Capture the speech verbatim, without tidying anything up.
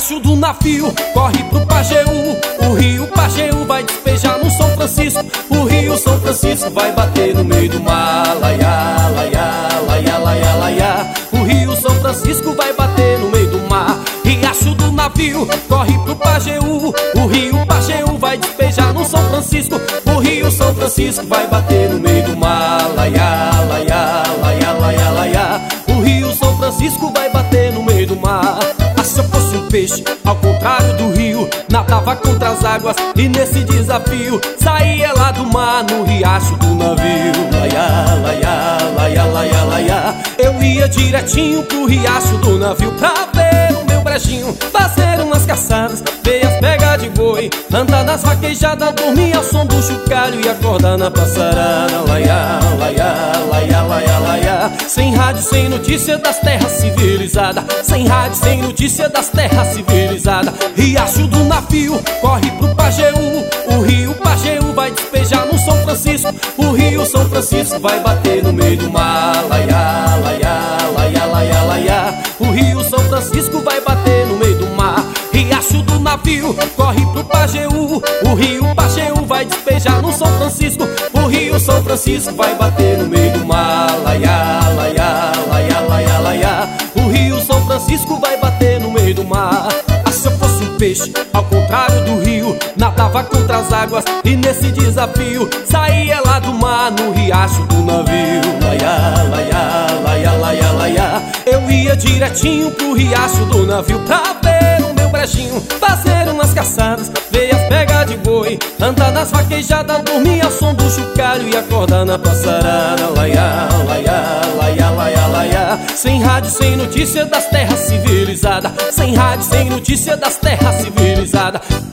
riacho do navio corre pro Pajeú. O rio Pajeú vai despejar no São Francisco. O rio São Francisco vai bater no meio do mar. Laiá, laiá, laiá, laiá, laiá. O rio São Francisco vai bater no meio do mar. Riacho do navio corre pro Pajeú. O rio Pajeú vai despejar no São Francisco. O rio São Francisco vai bater no meio do mar. Laiá, laiá, laiá, laiá, laiá. O rio São Francisco vai bater no meio do mar. Ah, se eu fosse um peixe, ao contrário do rio, nadava contra as águas e nesse desafio saía lá do mar no riacho do navio. Laiá, laiá, laiá, laiá, laiá. Eu ia direitinho pro riacho do navio pra ver o meu brejinho, fazer umas caçadas, ver as pegas de boi, andar nas vaquejadas, dormir ao som do chocalho e acordar na passarada. Laiá, laiá, laiá, laiá, laiá. Sem rádio, sem notícia das terras civilizadas. Sem rádio, sem notícia das terras civilizadas. Riacho do navio corre pro Pajeú. O rio Pajeú vai despejar no São Francisco. O rio São Francisco vai bater no meio do mar. Laiá, laiá, laiá, laiá, laiá. O rio São Francisco vai bater no meio do mar. Riacho do navio corre pro Pajeú. O rio Pajeú vai despejar no São Francisco. O rio São Francisco vai bater no meio do mar. Laiá, laiá, laiá, laiá, laiá. O rio São Francisco vai bater no meio do mar. Ah, se eu fosse um peixe, ao contrário do rio, nadava contra as águas e nesse desafio saía lá do mar no riacho do navio. Laiá, laiá, laiá, laiá, laiá. Eu ia direitinho pro riacho do navio pra ver o meu brejinho, fazer umas caçadas, ver as pegas de boi, andar nas vaquejadas, dormir ao som do chocalho e acordar na passarada. Laiá, laiá, laiá, laiá, laiá. Sem rádio, sem notícia das terras civilizadas. Sem rádio, sem notícia das terras civilizadas.